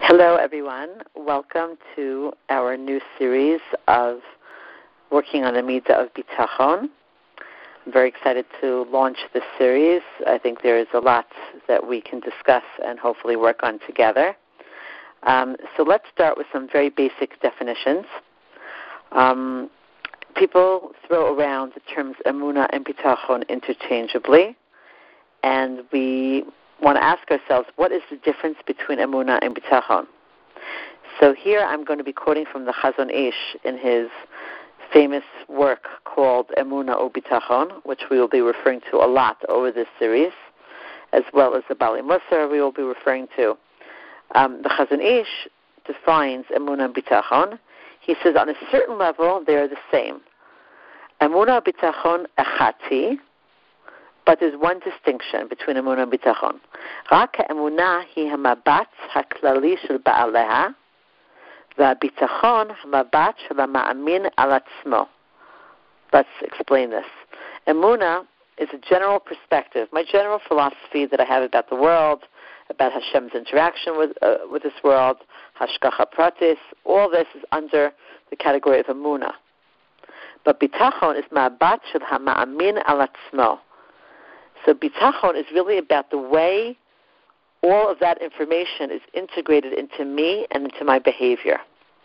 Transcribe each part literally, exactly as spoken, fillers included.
Hello, everyone. Welcome to our new series of working on the Midah of Bitachon. I'm very excited to launch this series. I think there is a lot that we can discuss and hopefully work on together. Um, so let's start with some very basic definitions. Um, people throw around the terms Emunah and Bitachon interchangeably, and we want to ask ourselves, what is the difference between Emunah and Bitachon? So here I'm going to be quoting from the Chazon Ish in his famous work called Emunah or Bitachon, which we will be referring to a lot over this series, as well as the Bali Musar we will be referring to. Um, the Chazon Ish defines Emunah and Bitachon. He says on a certain level they are the same. Emunah and Bitachon echati, but there's one distinction between Emunah and Bitachon. רק האמונה היא המבט הכללי של בעליה, והביטחון המבט של המאמין על עצמו. Let's explain this. Emunah is a general perspective, my general philosophy that I have about the world, about Hashem's interaction with uh, with this world, hashgacha pratis. All this is under the category of Emunah. But Bitachon is mabat shel hama'amin al atzmo. So Bitachon is really about the way all of that information is integrated into me and into my behavior.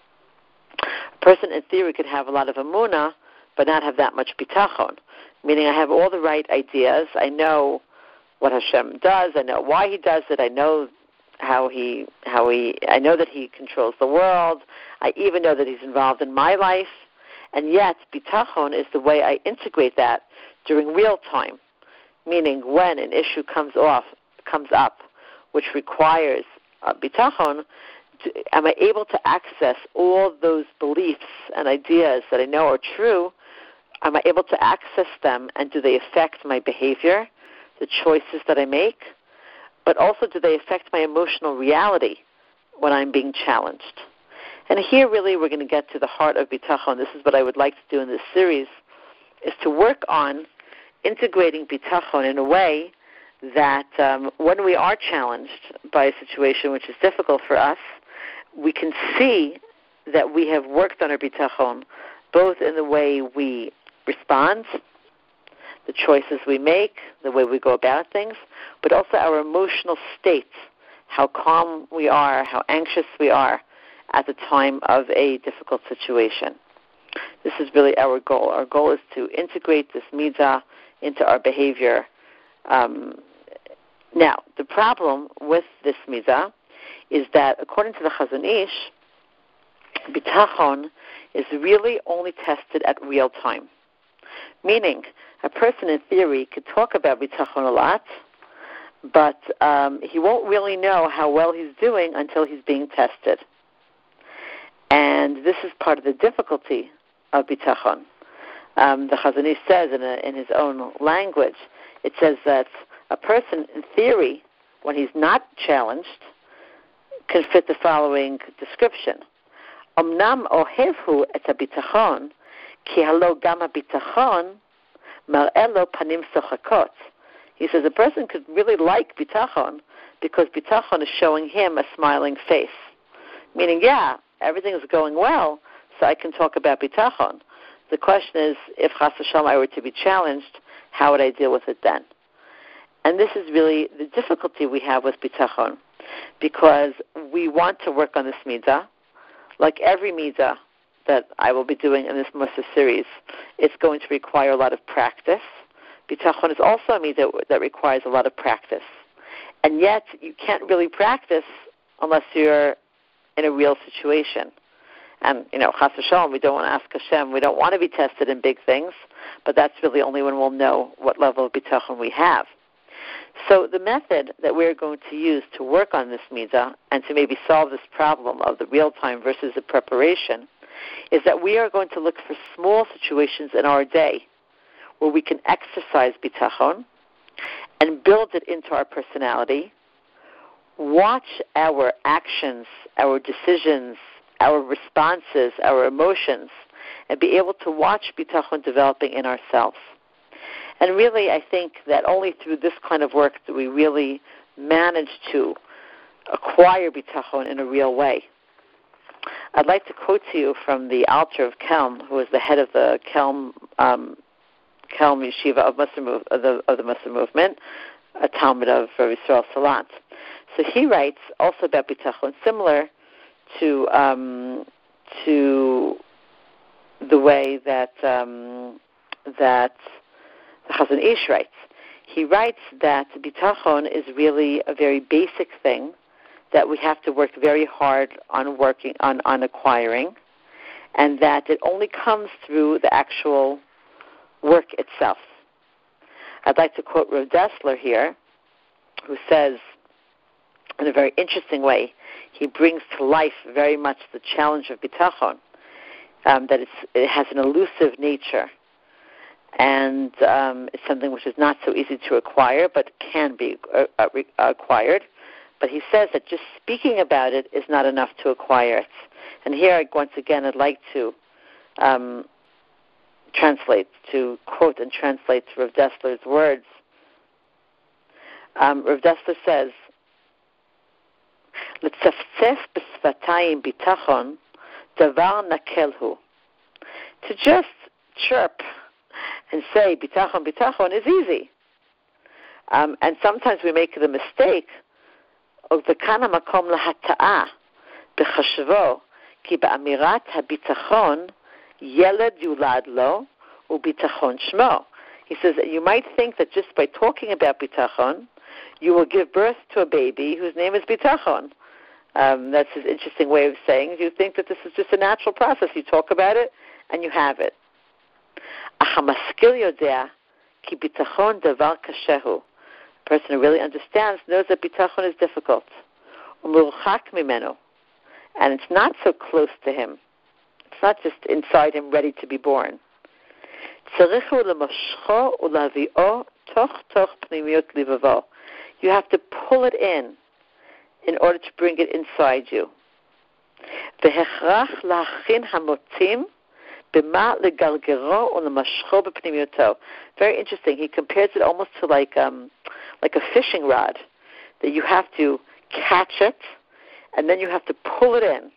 A person in theory could have a lot of Emunah, but not have that much Bitachon, meaning I have all the right ideas. I know what Hashem does. I know why He does it. I know how He, how He. I know that He controls the world. I even know that He's involved in my life. And yet, Bitachon is the way I integrate that during real time. Meaning when an issue comes off, comes up, which requires uh, bitachon, to, am I able to access all those beliefs and ideas that I know are true? Am I able to access them, and do they affect my behavior, the choices that I make? But also, do they affect my emotional reality when I'm being challenged? And here, really, we're going to get to the heart of bitachon. This is what I would like to do in this series, is to work on integrating bitachon in a way that um, when we are challenged by a situation which is difficult for us, we can see that we have worked on our bitachon, both in the way we respond, the choices we make, the way we go about things, but also our emotional state, how calm we are, how anxious we are at the time of a difficult situation. This is really our goal. Our goal is to integrate this midah into our behavior. Um, now, the problem with this midah is that, according to the Chazon Ish, bitachon is really only tested at real time. Meaning, a person in theory could talk about bitachon a lot, but um, he won't really know how well he's doing until he's being tested. And this is part of the difficulty of bitachon. Um, the Chazon Ish says in, a, in his own language, it says that a person, in theory, when he's not challenged, can fit the following description. Omnam ohevhu et habitachon, ki halo gam habitachon mar'eh lo panim sochakot. He says a person could really like bitachon because bitachon is showing him a smiling face. Meaning, yeah, everything is going well, so I can talk about bitachon. The question is, if chas v'shalom I were to be challenged, how would I deal with it then? And this is really the difficulty we have with bitachon, because we want to work on this midah. Like every midah that I will be doing in this Musa series, it's going to require a lot of practice. Bitachon is also a midah that requires a lot of practice. And yet, you can't really practice unless you're in a real situation. And, you know, chas v'shalom, we don't want to ask Hashem, we don't want to be tested in big things, but that's really only when we'll know what level of bitachon we have. So the method that we're going to use to work on this midah and to maybe solve this problem of the real time versus the preparation is that we are going to look for small situations in our day where we can exercise bitachon and build it into our personality, watch our actions, our decisions, our responses, our emotions, and be able to watch bitachon developing in ourselves. And really, I think that only through this kind of work do we really manage to acquire bitachon in a real way. I'd like to quote to you from the Alter of Kelm, who is the head of the Kelm um, Kelm Yeshiva of, Muslim, of, the, of the Muslim movement, a Talmud of Rav Yisrael Salant. So he writes also about bitachon, similar to um, to the way that um, that the Chazon Ish writes. He writes that bitachon is really a very basic thing that we have to work very hard on working on, on acquiring, and that it only comes through the actual work itself. I'd like to quote Rav Dessler here, who says, in a very interesting way, he brings to life very much the challenge of bitachon, um, that it's, it has an elusive nature, and um, it's something which is not so easy to acquire, but can be uh, uh, acquired. But he says that just speaking about it is not enough to acquire it. And here, once again, I'd like to um, translate, to quote and translate Rav Dessler's words. Um, Rav Dessler says, "L'tzaftzef b'svatayim bitachon, davar nakelhu." To just chirp and say bitachon, bitachon is easy. Um, and sometimes we make the mistake וכאן המקום להטעה בחשבו כי באמירת הביטחון ילד יולד לו וביטחון שמו. He says that you might think that just by talking about bitachon, you will give birth to a baby whose name is bitachon. Um, that's his interesting way of saying. You think that this is just a natural process. You talk about it and you have it. אך המשכיל יודע כי ביטחון דבר קשה הוא. A person who really understands knows that bitachon is difficult. Umurchak mimenu, and it's not so close to him. It's not just inside him, ready to be born. Tzarichu lemoshcho ulavio toch toch pnimiut livavo. You have to pull it in in order to bring it inside you. Vehechrach lachin hamotzim b'ma legalgero ulemashcho b'pnimiuto. Very interesting. He compares it almost to like um, like a fishing rod, that you have to catch it, and then you have to pull it in.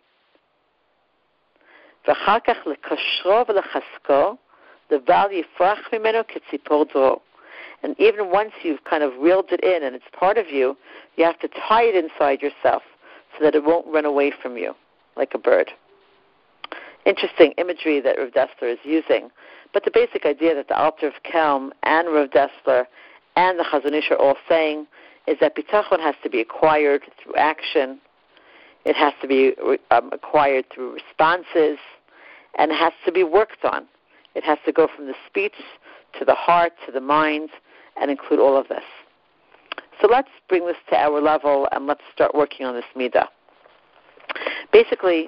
ואחר כך לקשרו ולחזקו, דבר יפרח ממנו כציפור דרור. And even once you've kind of reeled it in and it's part of you, you have to tie it inside yourself so that it won't run away from you like a bird. Interesting imagery that Rav Dessler is using. But the basic idea that the Alter of Kelm and Rav Dessler and the Chazon Ish are all saying is that bitachon has to be acquired through action. It has to be um, acquired through responses, and it has to be worked on. It has to go from the speech to the heart to the mind and include all of this. So let's bring this to our level and let's start working on this midah. Basically,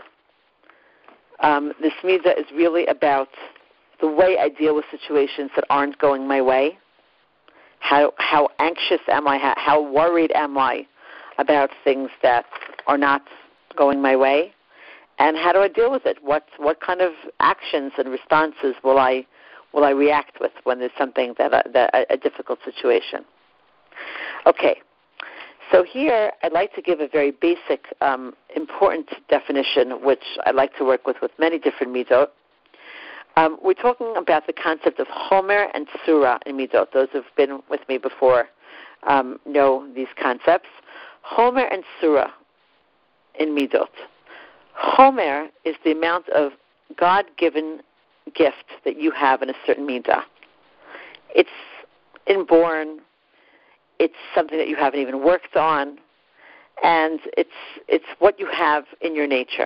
um, this midah is really about the way I deal with situations that aren't going my way. How how anxious am I? How, how worried am I about things that are not going my way? And how do I deal with it? What what kind of actions and responses will I will I react with when there's something that, uh, that a, a difficult situation? Okay, so here I'd like to give a very basic, um, important definition, which I like to work with with many different midot. Um, we're talking about the concept of chomer and tsura in midot. Those who've been with me before um, know these concepts. Chomer and tsura in midot. Chomer is the amount of God-given gift that you have in a certain midah. It's inborn. It's something that you haven't even worked on, and it's it's what you have in your nature.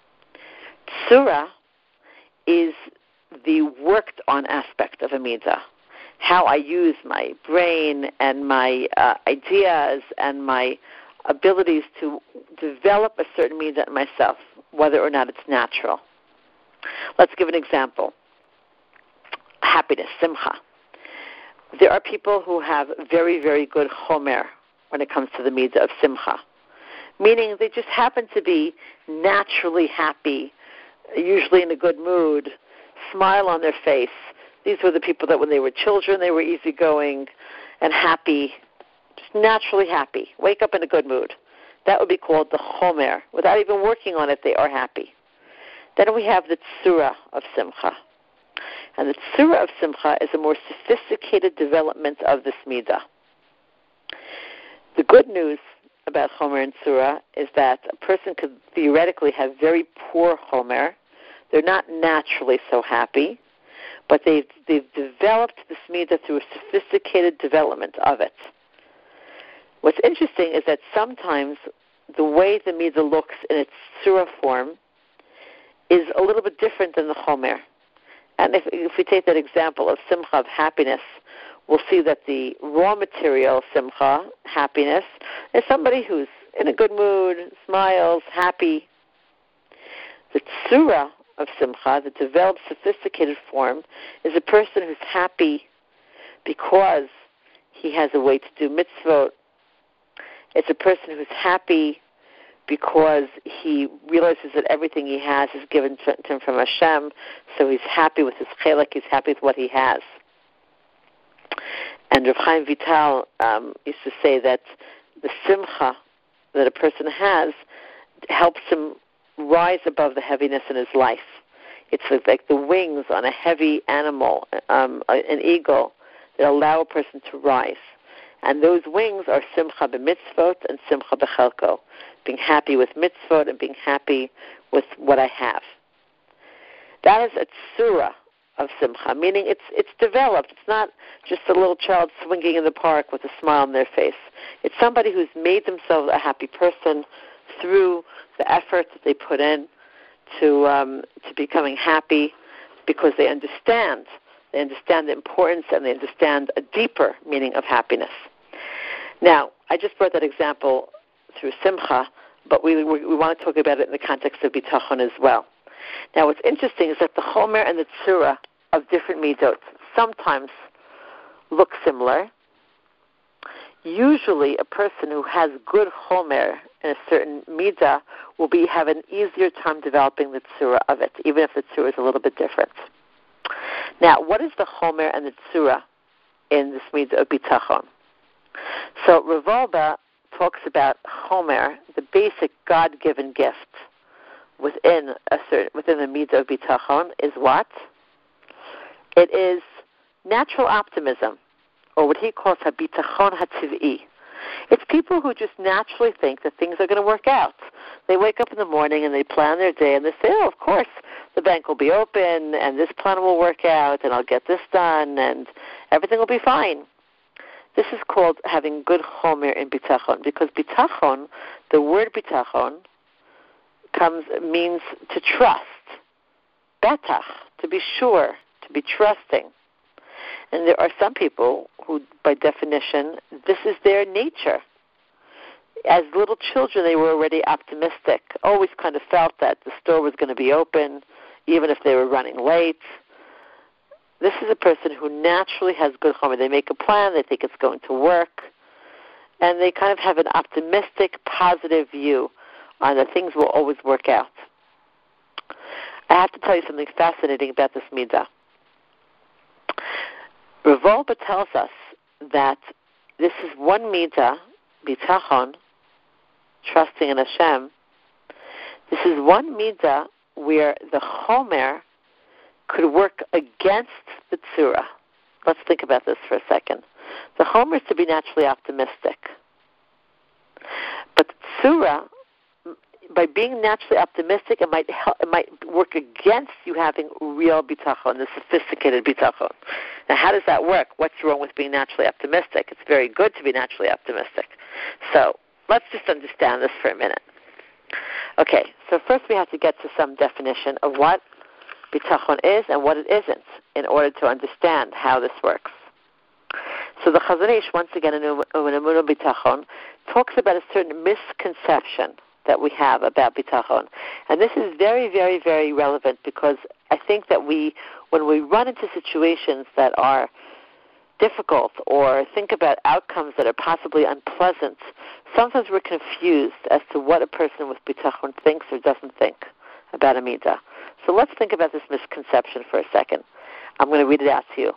Tsura is the worked-on aspect of a midah, how I use my brain and my uh, ideas and my abilities to develop a certain midah in myself, whether or not it's natural. Let's give an example. Happiness, simcha. There are people who have very, very good chomer when it comes to the midah of simcha, meaning they just happen to be naturally happy, usually in a good mood, smile on their face. These were the people that when they were children, they were easygoing and happy, just naturally happy, wake up in a good mood. That would be called the chomer. Without even working on it, they are happy. Then we have the tzura of simcha. And the tzura of simcha is a more sophisticated development of this midah. The good news about chomer and tzura is that a person could theoretically have very poor chomer. They're not naturally so happy, but they've, they've developed this midah through a sophisticated development of it. What's interesting is that sometimes the way the midah looks in its tzura form is a little bit different than the chomer. And if, if we take that example of simcha, of happiness, we'll see that the raw material, simcha, happiness, is somebody who's in a good mood, smiles, happy. The tzura of simcha, the developed, sophisticated form, is a person who's happy because he has a way to do mitzvot. It's a person who's happy because he realizes that everything he has is given to him from Hashem, so he's happy with his chelek, he's happy with what he has. And Rav Chaim Vital um, used to say that the simcha that a person has helps him rise above the heaviness in his life. It's like the wings on a heavy animal, um, an eagle, that allow a person to rise. And those wings are simcha b'mitzvot and simcha b'chelko, being happy with mitzvot and being happy with what I have. That is a tzura of simcha, meaning it's it's developed. It's not just a little child swinging in the park with a smile on their face. It's somebody who's made themselves a happy person through the effort that they put in to um, to becoming happy, because they understand. They understand the importance, and they understand a deeper meaning of happiness. Now, I just brought that example through simcha, but we, we, we want to talk about it in the context of bitachon as well. Now, what's interesting is that the chomer and the tzura of different midot sometimes look similar. Usually, a person who has good chomer in a certain midah will be have an easier time developing the tzura of it, even if the tzura is a little bit different. Now, what is the chomer and the tzura in this midah of bitachon? So, Rav Wolbe talks about chomer, the basic God-given gift within a certain within the midah of bitachon is what? It is natural optimism, or what he calls habitachon hatziv'i. It's people who just naturally think that things are going to work out. They wake up in the morning and they plan their day and they say, oh, of course, the bank will be open and this plan will work out and I'll get this done and everything will be fine. This is called having good chomer in bitachon, because bitachon, the word bitachon, comes means to trust, betach, to be sure, to be trusting. And there are some people who, by definition, this is their nature. As little children, they were already optimistic, always kind of felt that the store was going to be open, even if they were running late. This is a person who naturally has good chomer. They make a plan, they think it's going to work, and they kind of have an optimistic, positive view on that things will always work out. I have to tell you something fascinating about this midah. Rav Wolbe tells us that this is one midah, bitachon, trusting in Hashem. This is one midah where the chomer could work against the tzura. Let's think about this for a second. The chomer is to be naturally optimistic. But the tzura, by being naturally optimistic, it might help, it might work against you having real bitachon, the sophisticated bitachon. Now, how does that work? What's wrong with being naturally optimistic? It's very good to be naturally optimistic. So let's just understand this for a minute. Okay, so first we have to get to some definition of what bitachon is and what it isn't in order to understand how this works. So the Chazon Ish, once again, in Emunah Bitachon, talks about a certain misconception that we have about bitachon. And this is very, very, very relevant, because I think that we, when we run into situations that are difficult or think about outcomes that are possibly unpleasant, sometimes we're confused as to what a person with bitachon thinks or doesn't think about a midah. So let's think about this misconception for a second. I'm going to read it out to you.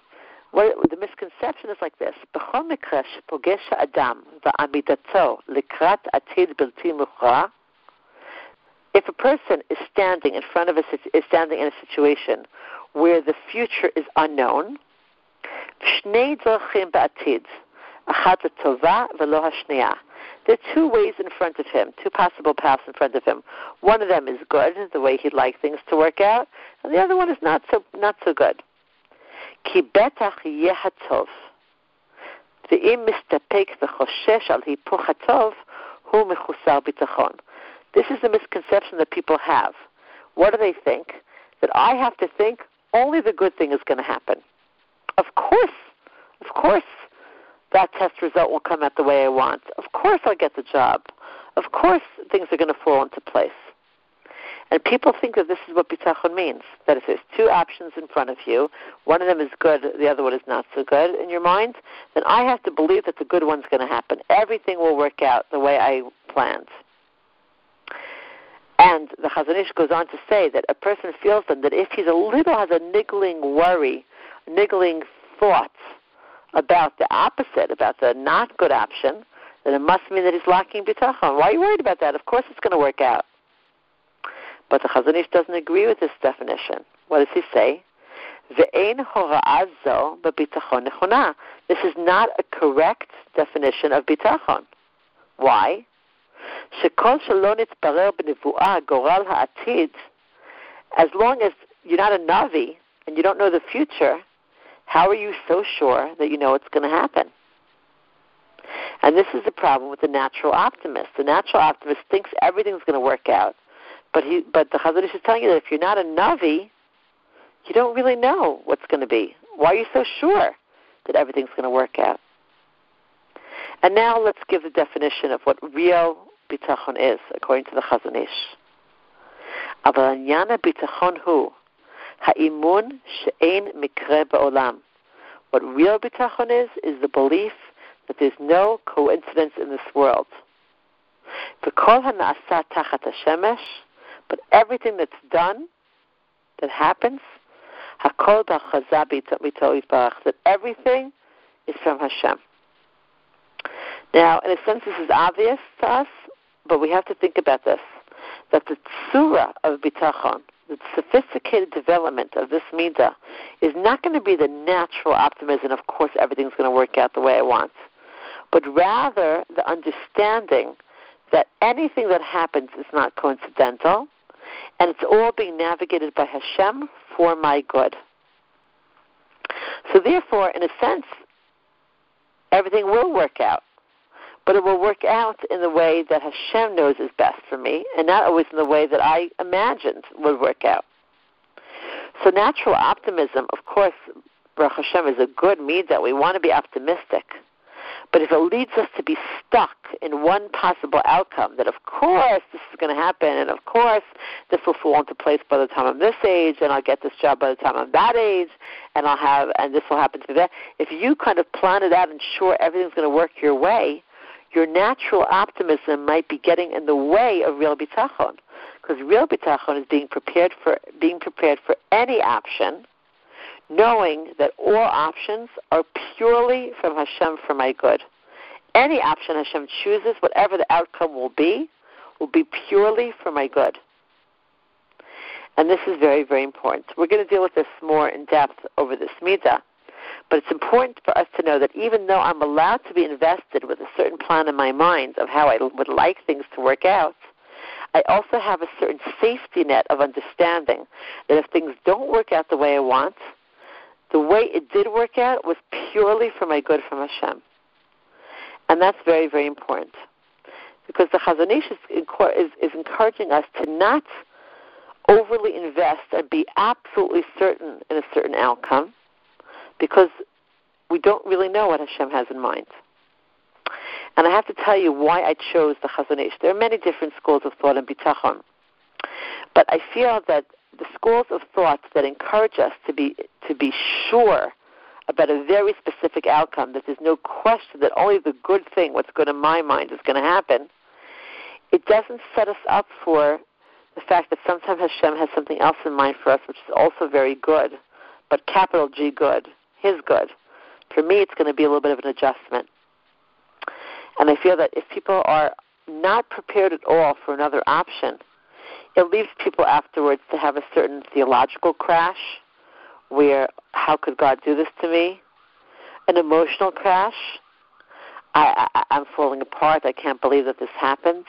What, the misconception is like this. בכל מקרה שפוגש האדם ועמידתו לקראת עתיד בלתי מוכרע, if a person is standing in front of a is standing in a situation where the future is unknown, שני דרכים בעתיד, אחת לטובה ולא השנייה. There are two ways in front of him, two possible paths in front of him. One of them is good, the way he'd like things to work out, and the other one is not so not so good. כי בטח יהיה הטוב. ואם מסתפק וחושש על היפוך הטוב, הוא מחוסר ביטחון. This is the misconception that people have. What do they think? That I have to think only the good thing is going to happen. Of course, of course, that test result will come out the way I want. Of course I'll get the job. Of course things are going to fall into place. And people think that this is what bitachon means, that if there's two options in front of you, one of them is good, the other one is not so good in your mind, then I have to believe that the good one's going to happen. Everything will work out the way I planned. And the Chazon Ish goes on to say that a person feels then that if he's a little, has a niggling worry, niggling thoughts about the opposite, about the not good option, then it must mean that he's lacking bitachon. Why are you worried about that? Of course it's going to work out. But the Chazon Ish doesn't agree with this definition. What does he say? Ve'ein hora'ah zo b'bitachon nechona. This is not a correct definition of bitachon. Why? Shekol shelo nitparer b'nevu'ah goral ha'atid. As long as you're not a Navi and you don't know the future, how are you so sure that you know what's going to happen? And this is the problem with the natural optimist. The natural optimist thinks everything's going to work out. But he, but the Chazon Ish is telling you that if you're not a Navi, you don't really know what's going to be. Why are you so sure that everything's going to work out? And now let's give the definition of what real bitachon is, according to the Chazon Ish. אבל עניין הביטחון הוא האמון שאין מקרה בעולם. What real bitachon is, is the belief that there's no coincidence in this world. וכל הנעשה תחת השמש, but everything that's done, that happens, hakol b'chaza b'ito yitbarach, that everything is from Hashem. Now, in a sense, this is obvious to us, but we have to think about this, that the tzura of bitachon, the sophisticated development of this midah, is not going to be the natural optimism, of course everything's going to work out the way I want, but rather the understanding that anything that happens is not coincidental, and it's all being navigated by Hashem for my good. So therefore, in a sense, everything will work out, but it will work out in the way that Hashem knows is best for me, and not always in the way that I imagined would work out. So natural optimism, of course, Baruch Hashem, is a good midah. We want to be optimistic. But if it leads us to be stuck in one possible outcome, that of course this is going to happen, and of course this will fall into place by the time I'm this age, and I'll get this job by the time I'm that age, and I'll have, and this will happen to me that. If you kind of plan it out and sure everything's going to work your way, your natural optimism might be getting in the way of real bitachon, because real bitachon is being prepared for being prepared for any option, knowing that all options are purely from Hashem for my good. Any option Hashem chooses, whatever the outcome will be, will be purely for my good. And this is very, very important. We're going to deal with this more in depth over this midah, but it's important for us to know that even though I'm allowed to be invested with a certain plan in my mind of how I would like things to work out, I also have a certain safety net of understanding that if things don't work out the way I want, the way it did work out was purely for my good from Hashem. And that's very, very important. Because the Chazon Ish is, is, is encouraging us to not overly invest and be absolutely certain in a certain outcome, because we don't really know what Hashem has in mind. And I have to tell you why I chose the Chazon Ish. There are many different schools of thought in bitachon. But I feel that the schools of thought that encourage us to be to be sure about a very specific outcome, that there's no question that only the good thing, what's good in my mind, is going to happen, it doesn't set us up for the fact that sometimes Hashem has something else in mind for us, which is also very good, but capital G good, His good, For me, it's going to be a little bit of an adjustment. And I feel that if people are not prepared at all for another option, it leaves people afterwards to have a certain theological crash where, how could God do this to me? An emotional crash. I, I, I'm falling apart. I can't believe that this happened.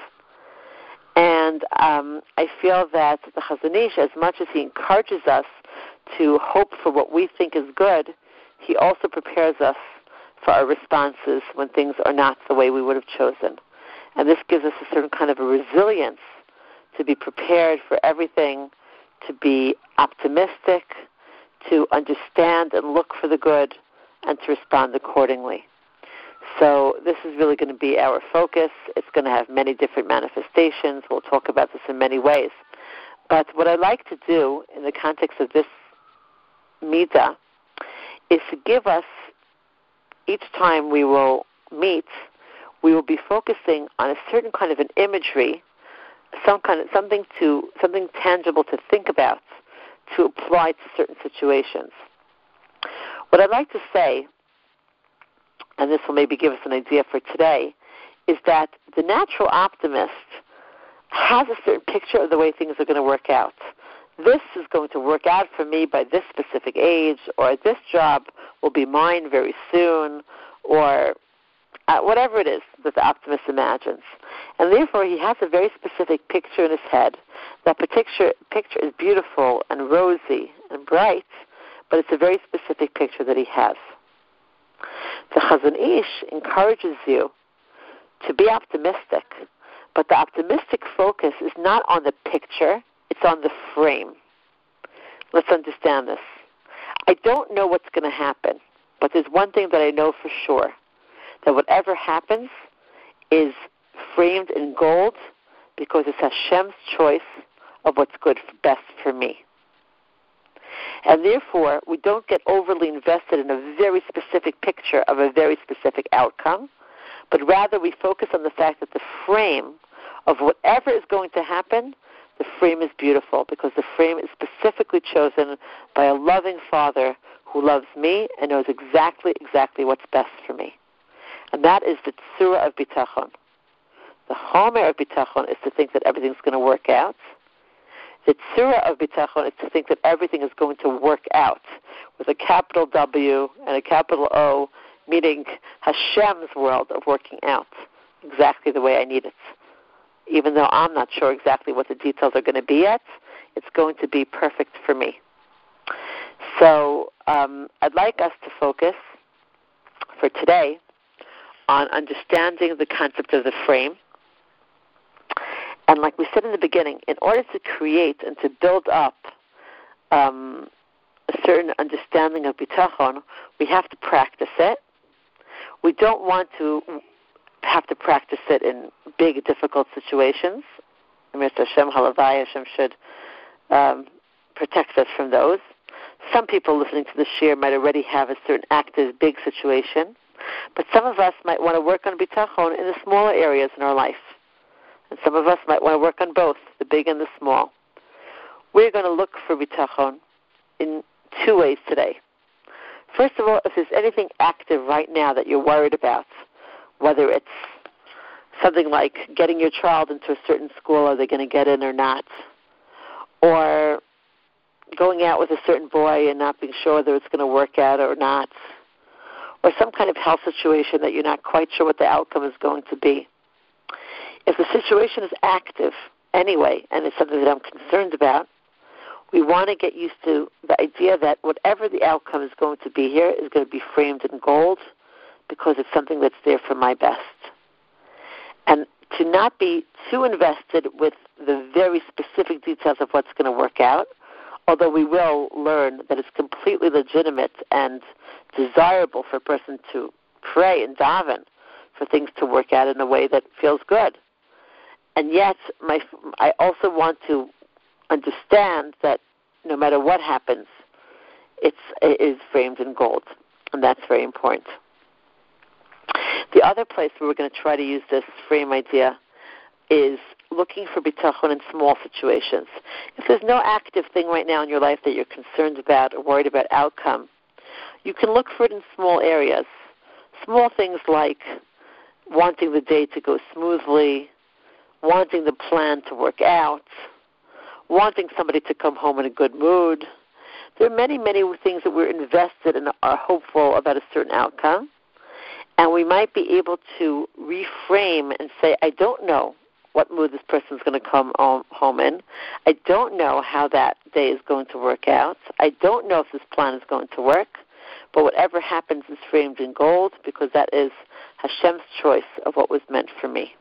And um, I feel that the Chazon Ish, as much as he encourages us to hope for what we think is good, he also prepares us for our responses when things are not the way we would have chosen. And this gives us a certain kind of a resilience to be prepared for everything, to be optimistic, to understand and look for the good, and to respond accordingly. So this is really going to be our focus. It's going to have many different manifestations. We'll talk about this in many ways. But what I like to do in the context of this midah is to give us, each time we will meet, we will be focusing on a certain kind of an imagery, some kind of something to something tangible to think about, to apply to certain situations. What I'd like to say, and this will maybe give us an idea for today, is that the natural optimist has a certain picture of the way things are going to work out. This is going to work out for me by this specific age, or this job will be mine very soon, or uh, whatever it is that the optimist imagines. And therefore, he has a very specific picture in his head. That picture, picture is beautiful and rosy and bright, but it's a very specific picture that he has. The Chazon Ish encourages you to be optimistic, but the optimistic focus is not on the picture, it's on the frame. Let's understand this. I don't know what's going to happen, but there's one thing that I know for sure, that whatever happens is framed in gold because it's Hashem's choice of what's good, best for me. And therefore, we don't get overly invested in a very specific picture of a very specific outcome, but rather we focus on the fact that the frame of whatever is going to happen, the frame is beautiful because the frame is specifically chosen by a loving Father who loves me and knows exactly, exactly what's best for me. And that is the tzura of bitachon. The chomer of bitachon is to think that everything's going to work out. The tzura of bitachon is to think that everything is going to work out with a capital W and a capital O, meaning Hashem's world of working out exactly the way I need it. Even though I'm not sure exactly what the details are going to be yet, it's going to be perfect for me. So um, I'd like us to focus for today on understanding the concept of the frame. And like we said in the beginning, in order to create and to build up um, a certain understanding of bitachon, we have to practice it. We don't want to have to practice it in big, difficult situations. Mister Hashem Halavai, Hashem should um, protect us from those. Some people listening to the shir might already have a certain active, big situation, but some of us might want to work on bitachon in the smaller areas in our life. And some of us might want to work on both, the big and the small. We're going to look for bitachon in two ways today. First of all, if there's anything active right now that you're worried about, whether it's something like getting your child into a certain school, are they going to get in or not, or going out with a certain boy and not being sure whether it's going to work out or not, or some kind of health situation that you're not quite sure what the outcome is going to be. If the situation is active anyway, and it's something that I'm concerned about, we want to get used to the idea that whatever the outcome is going to be here is going to be framed in gold because it's something that's there for my best. And to not be too invested with the very specific details of what's going to work out, although we will learn that it's completely legitimate and desirable for a person to pray and daven for things to work out in a way that feels good. And yet, my, I also want to understand that no matter what happens, it's, it is framed in gold, and that's very important. The other place where we're going to try to use this frame idea is looking for bitachon in small situations. If there's no active thing right now in your life that you're concerned about or worried about outcome, You can look for it in small areas. Small things like wanting the day to go smoothly, wanting the plan to work out, wanting somebody to come home in a good mood. There are many, many things that we're invested in, are hopeful about a certain outcome. And we might be able to reframe and say, I don't know what mood this person is going to come home in. I don't know how that day is going to work out. I don't know if this plan is going to work. But whatever happens is framed in gold, because that is Hashem's choice of what was meant for me.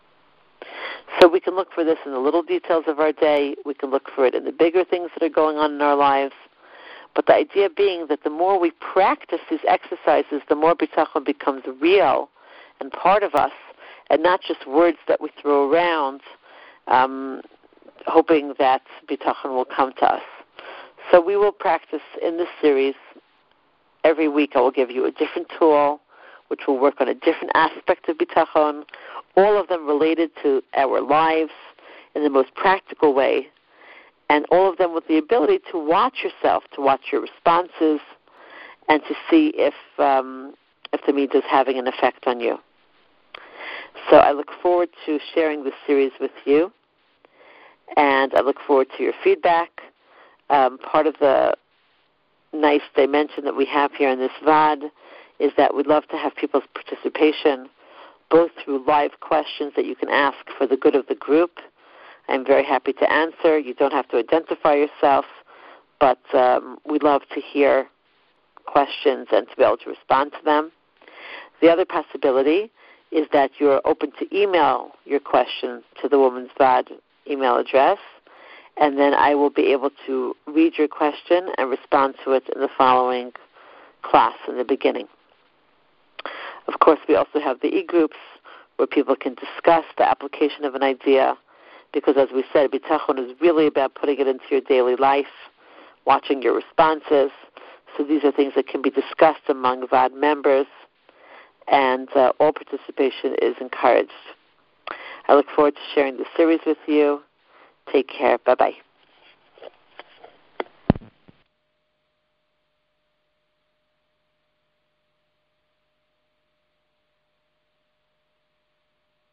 So we can look for this in the little details of our day. We can look for it in the bigger things that are going on in our lives. But the idea being that the more we practice these exercises, the more bitachon becomes real and part of us, and not just words that we throw around, um, hoping that bitachon will come to us. So we will practice in this series. Every week I will give you a different tool which will work on a different aspect of bitachon, all of them related to our lives in the most practical way, and all of them with the ability to watch yourself, to watch your responses, and to see if um, if the mitzvah is having an effect on you. So I look forward to sharing this series with you, and I look forward to your feedback. Um, part of the nice dimension that we have here in this V A D is that we'd love to have people's participation, both through live questions that you can ask for the good of the group. I'm very happy to answer. You don't have to identify yourself, but um, we'd love to hear questions and to be able to respond to them. The other possibility is that you're open to email your question to the Women's V A D email address, and then I will be able to read your question and respond to it in the following class in the beginning. Of course, we also have the e-groups where people can discuss the application of an idea, because as we said, bitachon is really about putting it into your daily life, watching your responses. So these are things that can be discussed among V A D members, and uh, all participation is encouraged. I look forward to sharing this series with you. Take care. Bye-bye.